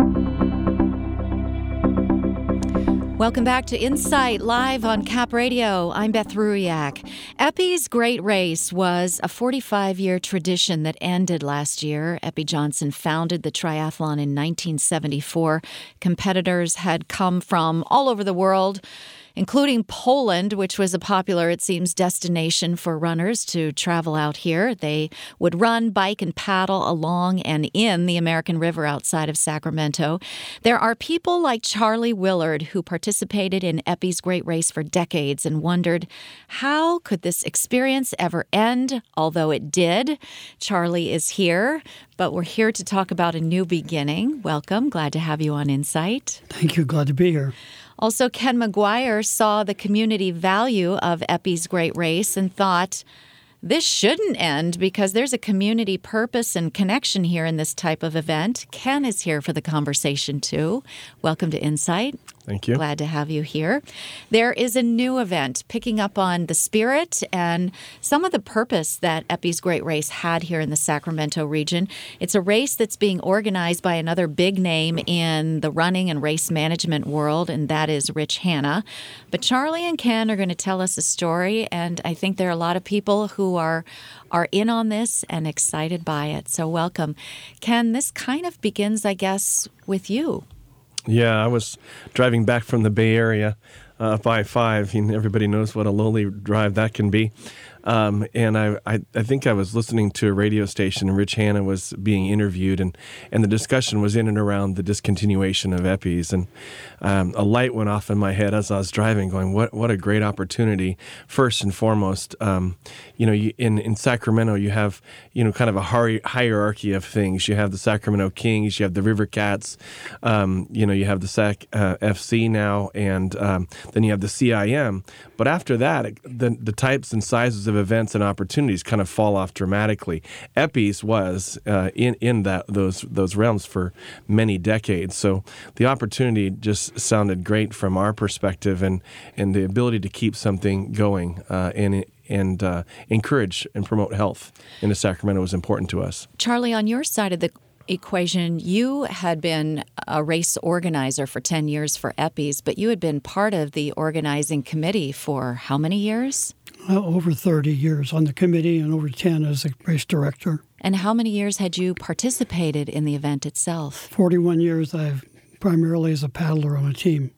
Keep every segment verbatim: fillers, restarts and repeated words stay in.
Welcome back to Insight Live on Cap Radio. I'm Beth Ruiak. Epi's Great Race was a forty-five-year tradition that ended last year. Epi Johnson founded the triathlon in nineteen seventy-four. Competitors had come from all over the world, including Poland, which was a popular, it seems, destination for runners to travel out here. They would run, bike, and paddle along and in the American River outside of Sacramento. There are people like Charlie Willard who participated in Epi's Great Race for decades and wondered, how could this experience ever end? Although it did. Charlie is here, but we're here to talk about a new beginning. Welcome. Glad to have you on Insight. Thank you. Glad to be here. Also, Ken McGuire saw the community value of Epi's Great Race and thought, this shouldn't end because there's a community purpose and connection here in this type of event. Ken is here for the conversation, too. Welcome to Insight. Thank you. Glad to have you here. There is a new event picking up on the spirit and some of the purpose that Epi's Great Race had here in the Sacramento region. It's a race that's being organized by another big name in the running and race management world, and that is Rich Hanna. But Charlie and Ken are going to tell us a story, and I think there are a lot of people who are are in on this and excited by it. So welcome. Ken, this kind of begins, I guess, with you. Yeah, I was driving back from the Bay Area uh, up I five. You know, everybody knows what a lonely drive that can be. Um, and I, I, I think I was listening to a radio station, and Rich Hanna was being interviewed, and, and the discussion was in and around the discontinuation of Epis. And um, a light went off in my head as I was driving, going, what what a great opportunity. First and foremost, um, you know, you, in, in Sacramento, you have, you know, kind of a hi- hierarchy of things. You have the Sacramento Kings, you have the River Cats, um, you know, you have the Sac uh, F C now, and um, then you have the C I M. But after that, the, the types and sizes of events and opportunities kind of fall off dramatically. Epis was uh, in in that those those realms for many decades. So the opportunity just sounded great from our perspective, and and the ability to keep something going uh, and and uh, encourage and promote health in the Sacramento was important to us. Charlie, on your side of the equation, you had been a race organizer for ten years for Epis, but you had been part of the organizing committee for how many years? Uh, over thirty years on the committee and over ten as a race director. And how many years had you participated in the event itself? forty-one years I've primarily as a paddler on a team.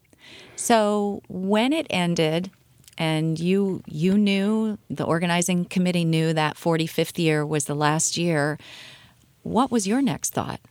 So when it ended and you you knew, the organizing committee knew that forty-fifth year was the last year, what was your next thought?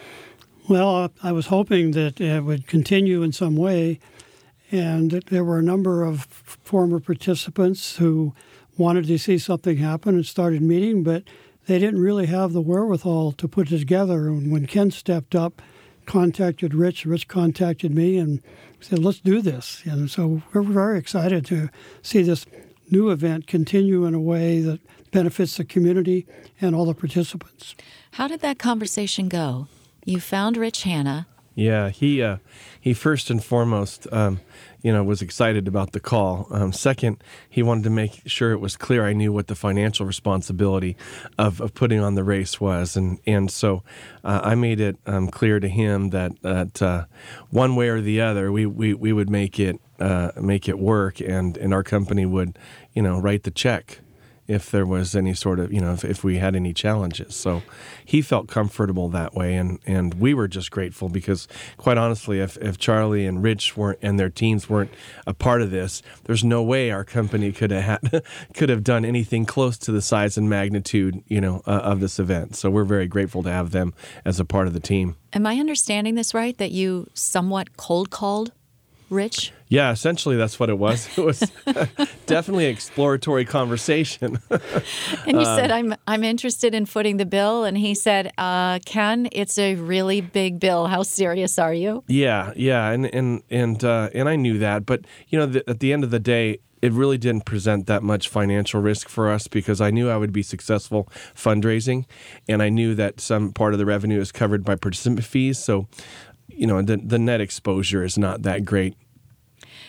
Well, I was hoping that it would continue in some way, and there were a number of former participants who wanted to see something happen and started meeting, but they didn't really have the wherewithal to put it together. And when Ken stepped up, contacted Rich, Rich contacted me and said, let's do this. And so we're very excited to see this new event continue in a way that benefits the community and all the participants. How did that conversation go? You found Rich Hanna. Yeah, he uh, he first and foremost, um, you know, was excited about the call. Um, second, he wanted to make sure it was clear I knew what the financial responsibility of, of putting on the race was, and and so uh, I made it um, clear to him that that uh, one way or the other, we we, we would make it uh, make it work, and, and our company would, you know, write the check if there was any sort of, you know, if, if we had any challenges. So he felt comfortable that way, and, and we were just grateful because, quite honestly, if, if Charlie and Rich weren't and their teams weren't a part of this, there's no way our company could have had, could have done anything close to the size and magnitude, you know, uh, of this event. So we're very grateful to have them as a part of the team. Am I understanding this right, that you somewhat cold called Rich? Yeah, essentially that's what it was. It was definitely an exploratory conversation. And you said, I'm I'm interested in footing the bill. And he said, uh, Ken, it's a really big bill. How serious are you? Yeah, yeah. And and and, uh, and I knew that. But, you know, the, at the end of the day, it really didn't present that much financial risk for us because I knew I would be successful fundraising. And I knew that some part of the revenue is covered by participant fees. So, you know, the, the net exposure is not that great.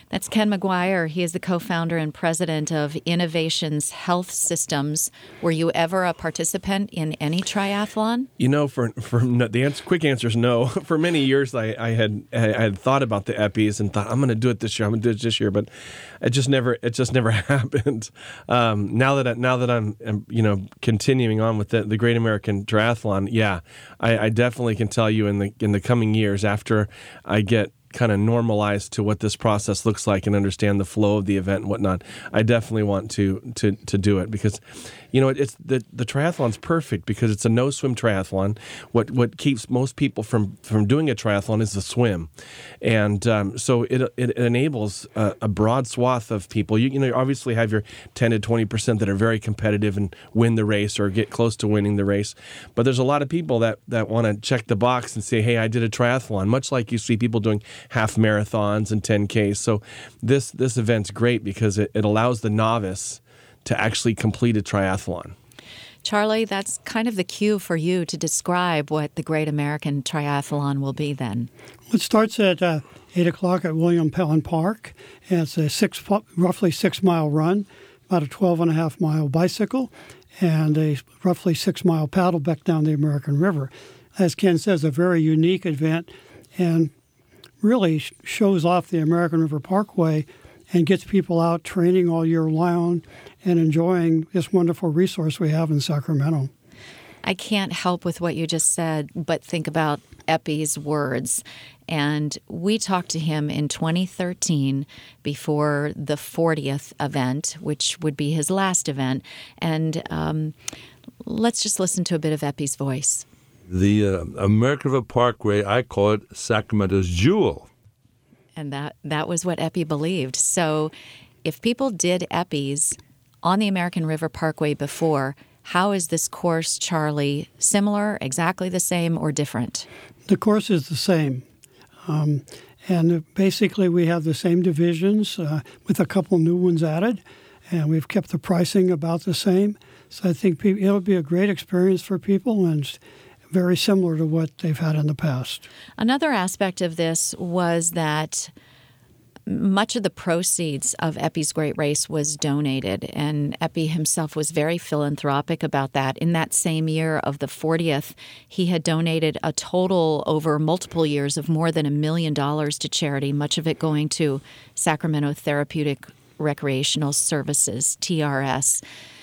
That's Ken McGuire. He is the co-founder and president of Innovations Health Systems. Were you ever a participant in any triathlon? You know, for for no, the answer, quick answer is no. For many years, I, I had I had thought about the Eppies and thought I'm going to do it this year. I'm going to do it this year, but it just never it just never happened. Um, now that I, now that I'm, I'm you know continuing on with the, the Great American Triathlon, yeah, I, I definitely can tell you in the in the coming years after I get kind of normalized to what this process looks like and understand the flow of the event and whatnot, I definitely want to to to do it because, you know, it's the the triathlon's perfect because it's a no swim triathlon. What what keeps most people from, from doing a triathlon is the swim, and um, so it it enables a, a broad swath of people. You you know, you obviously have your ten to twenty percent that are very competitive and win the race or get close to winning the race, but there's a lot of people that that want to check the box and say, hey, I did a triathlon, much like you see people doing half marathons and ten Ks. So this this event's great because it, it allows the novice to actually complete a triathlon. Charlie, that's kind of the cue for you to describe what the Great American Triathlon will be then. It starts at uh, eight o'clock at William Penn Park. And it's a six, roughly six-mile run, about a twelve and a half mile bicycle, and a roughly six-mile paddle back down the American River. As Ken says, a very unique event, and really shows off the American River Parkway and gets people out training all year long and enjoying this wonderful resource we have in Sacramento. I can't help with what you just said, but think about Epi's words. And we talked to him in twenty thirteen before the fortieth event, which would be his last event. And um, let's just listen to a bit of Epi's voice. The uh, American River Parkway, I call it Sacramento's jewel. And that, that was what Epi believed. So if people did Epis on the American River Parkway before, how is this course, Charlie, similar, exactly the same, or different? The course is the same. Um, and basically we have the same divisions uh, with a couple new ones added, and we've kept the pricing about the same. So I think pe- it'll be a great experience for people, and very similar to what they've had in the past. Another aspect of this was that much of the proceeds of Epi's Great Race was donated, and Epi himself was very philanthropic about that. In that same year of the fortieth, he had donated a total over multiple years of more than a million dollars to charity, much of it going to Sacramento Therapeutic Recreational Services, T R S.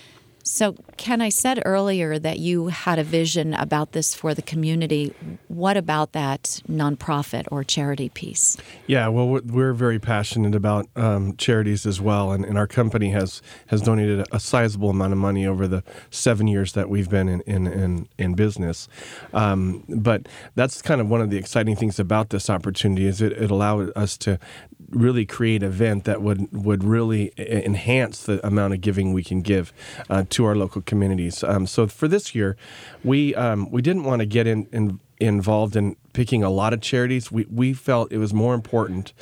So, Ken, I said earlier that you had a vision about this for the community. What about that nonprofit or charity piece? Yeah, well, we're, we're very passionate about um, charities as well, and, and our company has, has donated a, a sizable amount of money over the seven years that we've been in in, in, in business. Um, but that's kind of one of the exciting things about this opportunity is it, it allowed us to really create an event that would, would really enhance the amount of giving we can give uh, to our local communities. Um, so for this year, we um, we didn't want to get in, in involved in picking a lot of charities. We we felt it was more important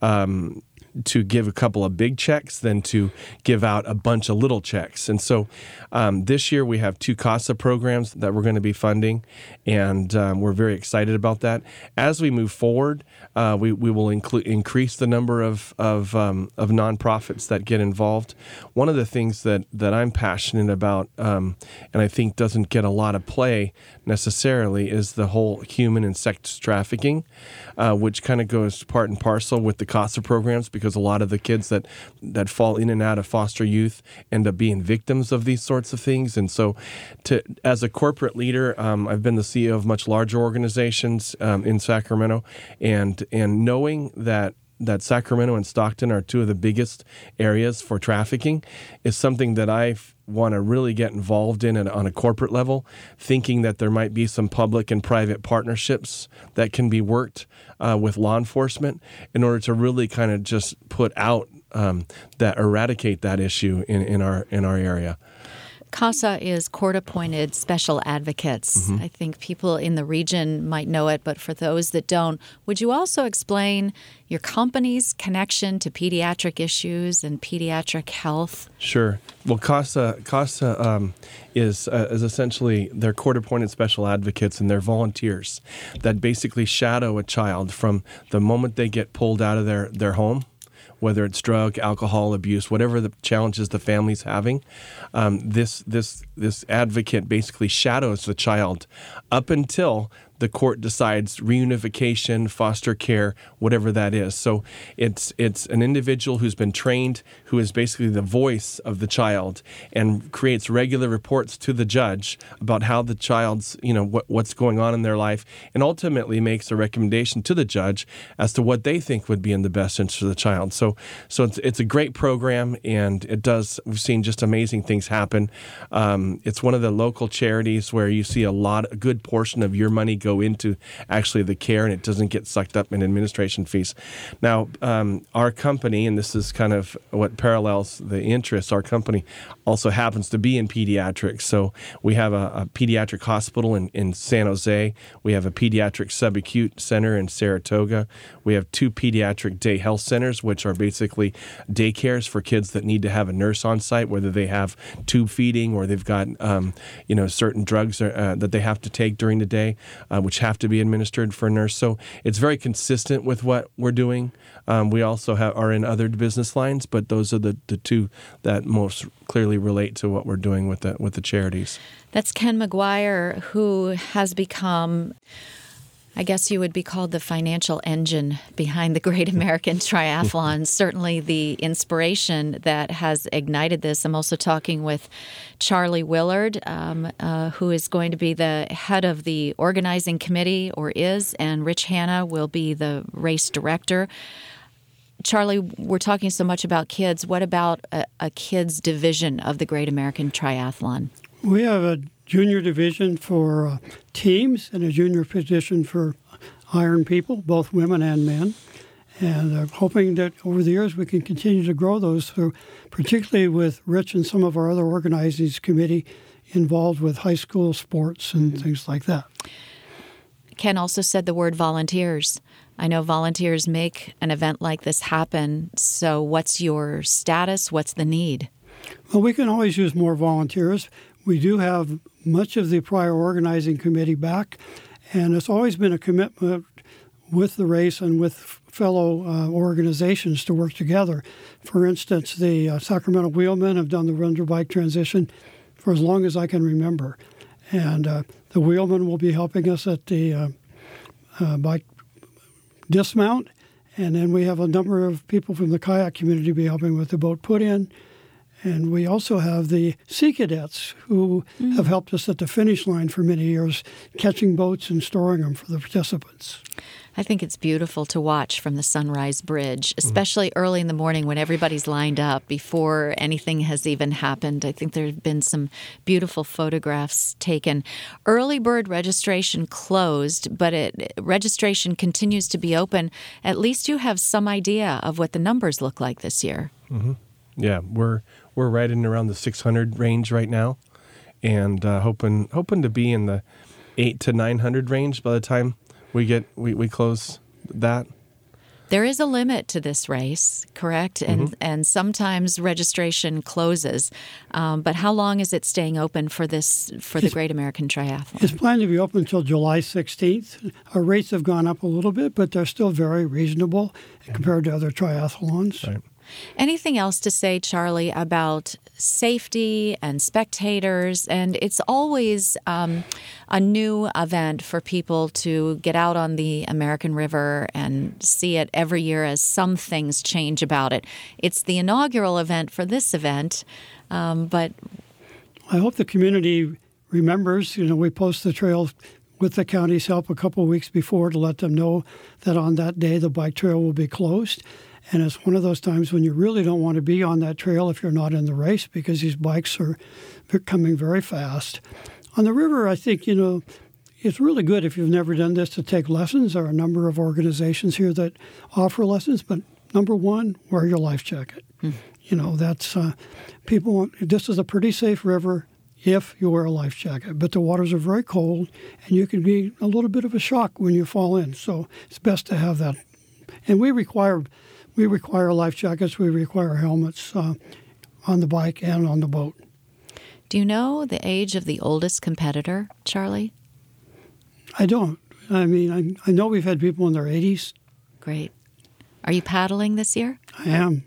um, to give a couple of big checks than to give out a bunch of little checks. And so um, this year we have two CASA programs that we're going to be funding, and um, we're very excited about that. As we move forward, uh, we, we will include increase the number of of, um, of nonprofits that get involved. One of the things that, that I'm passionate about, um, and I think doesn't get a lot of play necessarily, is the whole human and sex trafficking, uh, which kind of goes part and parcel with the CASA programs, because a lot of the kids that, that fall in and out of foster youth end up being victims of these sorts of things. And so to as a corporate leader, um, I've been the C E O of much larger organizations um, in Sacramento, and and knowing that that Sacramento and Stockton are two of the biggest areas for trafficking is something that I want to really get involved in on a corporate level, thinking that there might be some public and private partnerships that can be worked uh, with law enforcement in order to really kind of just put out um, that, eradicate that issue in, in our in our area. CASA is court-appointed special advocates. Mm-hmm. I think people in the region might know it, but for those that don't, would you also explain your company's connection to pediatric issues and pediatric health? Sure. Well, CASA, CASA um, is uh, is essentially they're court-appointed special advocates, and they're volunteers that basically shadow a child from the moment they get pulled out of their, their home, whether it's drug, alcohol abuse, whatever the challenges the family's having. Um, this this this advocate basically shadows the child up until the court decides reunification, foster care, whatever that is. So it's it's an individual who's been trained, who is basically the voice of the child, and creates regular reports to the judge about how the child's, you know, what, what's going on in their life, and ultimately makes a recommendation to the judge as to what they think would be in the best interest of the child. So so it's it's a great program, and it does. We've seen just amazing things happen. Um, it's one of the local charities where you see a lot, a good portion of your money go into actually the care, and it doesn't get sucked up in administration fees. Now, um, our company, and this is kind of what parallels the interests, our company also happens to be in pediatrics. So we have a, a pediatric hospital in, in San Jose. We have a pediatric subacute center in Saratoga. We have two pediatric day health centers, which are basically daycares for kids that need to have a nurse on site, whether they have tube feeding or they've got um, you know certain drugs uh, that they have to take during the day, uh, which have to be administered for a nurse. So it's very consistent with what we're doing. Um, we also have, are in other business lines, but those are the, the two that most clearly relate to what we're doing with the, with the charities. That's Ken McGuire, who has become, I guess you would be called the financial engine behind the Great American Triathlon. Certainly the inspiration that has ignited this. I'm also talking with Charlie Willard, um, uh, who is going to be the head of the organizing committee, or is, and Rich Hanna will be the race director. Charlie, we're talking so much about kids. What about a, a kids division of the Great American Triathlon? We have a junior division for uh, teams and a junior position for iron people, both women and men. And I'm hoping that over the years we can continue to grow those, through, particularly with Rich and some of our other organizing committee involved with high school sports and things like that. Ken also said the word volunteers. I know volunteers make an event like this happen. So what's your status? What's the need? Well, we can always use more volunteers. We do have much of the prior organizing committee back, and it's always been a commitment with the race and with fellow uh, organizations to work together. For instance, the uh, Sacramento Wheelmen have done the Run Your Bike transition for as long as I can remember. And uh, the Wheelmen will be helping us at the uh, uh, bike dismount. And then we have a number of people from the kayak community be helping with the boat put-in. And we also have the Sea Cadets who mm. have helped us at the finish line for many years, catching boats and storing them for the participants. I think it's beautiful to watch from the Sunrise Bridge, especially mm. early in the morning when everybody's lined up before anything has even happened. I think there have been some beautiful photographs taken. Early bird registration closed, but it, registration continues to be open. At least you have some idea of what the numbers look like this year. Mm-hmm. Yeah, we're we're right in around the six hundred range right now, and uh, hoping hoping to be in the eight to nine hundred range by the time we get we, we close that. There is a limit to this race, correct? And mm-hmm. and sometimes registration closes. Um, but how long is it staying open for this for the it's, Great American Triathlon? It's planned to be open until July sixteenth. Our rates have gone up a little bit, but they're still very reasonable compared to other triathlons. Right. Anything else to say, Charlie, about safety and spectators? And it's always um, a new event for people to get out on the American River and see it every year as some things change about it. It's the inaugural event for this event, um, but... I hope the community remembers, you know, we post the trail with the county's help a couple of weeks before to let them know that on that day the bike trail will be closed. And it's one of those times when you really don't want to be on that trail if you're not in the race, because these bikes are coming very fast. On the river, I think, you know, it's really good if you've never done this to take lessons. There are a number of organizations here that offer lessons. But number one, wear your life jacket. Mm. You know, that's uh, people, this is a pretty safe river if you wear a life jacket. But the waters are very cold, and you can be a little bit of a shock when you fall in. So it's best to have that. And we require... We require life jackets. We require helmets uh, on the bike and on the boat. Do you know the age of the oldest competitor, Charlie? I don't. I mean, I, I know we've had people in their eighties. Great. Are you paddling this year? I am.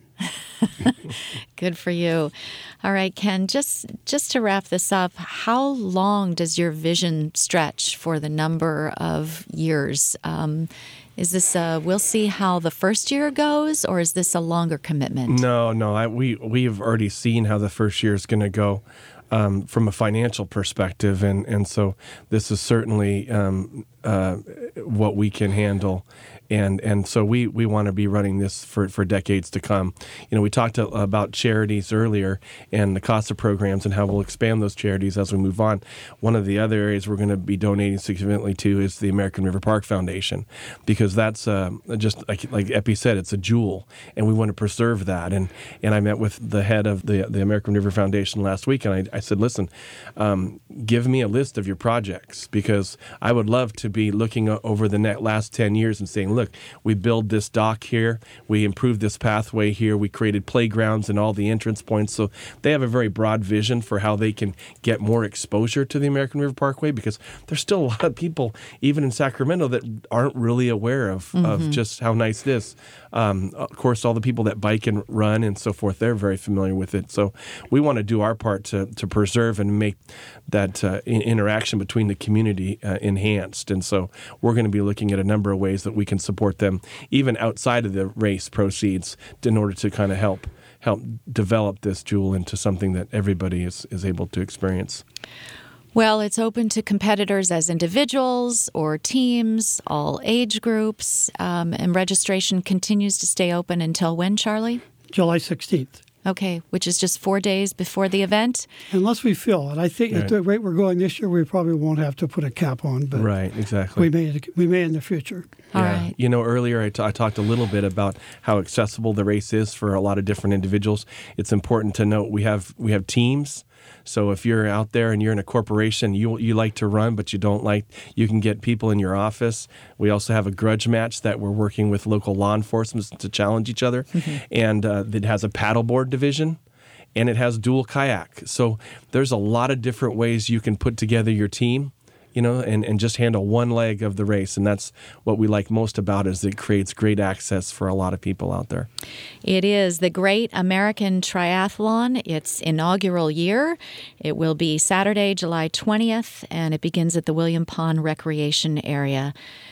Good for you. All right, Ken, just just to wrap this up, how long does your vision stretch for the number of years? Um, is this a, we'll see how the first year goes, or is this a longer commitment? No, no. I, we, we've already seen how the first year is going to go. Um, from a financial perspective, and, and so this is certainly um, uh, what we can handle, and and so we, we want to be running this for, for decades to come. You know, we talked to, about charities earlier and the CASA programs and how we'll expand those charities as we move on. One of the other areas we're going to be donating significantly to is the American River Park Foundation, because that's uh, just like like Epi said, it's a jewel, and we want to preserve that. And and I met with the head of the the American River Foundation last week, and I, I said, listen, um, give me a list of your projects, because I would love to be looking over the net last ten years and saying, look, we build this dock here, we improved this pathway here, we created playgrounds and all the entrance points. So they have a very broad vision for how they can get more exposure to the American River Parkway, because there's still a lot of people, even in Sacramento, that aren't really aware of, mm-hmm. of just how nice it is. Um, of course, all the people that bike and run and so forth, they're very familiar with it. So we want to do our part to, to preserve and make that uh, interaction between the community uh, enhanced. And so we're going to be looking at a number of ways that we can support them, even outside of the race proceeds, in order to kind of help help develop this jewel into something that everybody is, is able to experience. Well, it's open to competitors as individuals or teams, all age groups, um, and registration continues to stay open until when, Charlie? July sixteenth. Okay, which is just four days before the event? Unless we fill it. I think right. At the rate we're going this year, we probably won't have to put a cap on. But right, exactly. We may, we may in the future. All yeah. right. You know, earlier I, t- I talked a little bit about how accessible the race is for a lot of different individuals. It's important to note we have we have teams. So if you're out there and you're in a corporation, you you like to run, but you don't like, you can get people in your office. We also have a grudge match that we're working with local law enforcement to challenge each other. Mm-hmm. And uh, it has a paddleboard division, and it has dual kayak. So there's a lot of different ways you can put together your team, you know, and, and just handle one leg of the race. And that's what we like most about it, is it creates great access for a lot of people out there. It is the Great American Triathlon, its inaugural year. It will be Saturday, July twentieth, and it begins at the William Pond Recreation Area.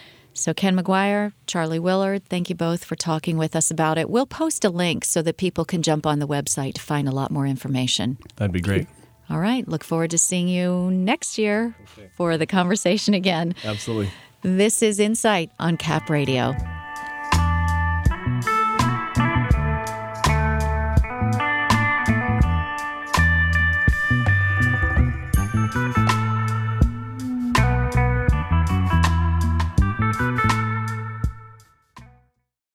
So Ken McGuire, Charlie Willard, thank you both for talking with us about it. We'll post a link so that people can jump on the website to find a lot more information. That'd be great. All right. Look forward to seeing you next year okay. for the conversation again. Absolutely. This is Insight on Cap Radio.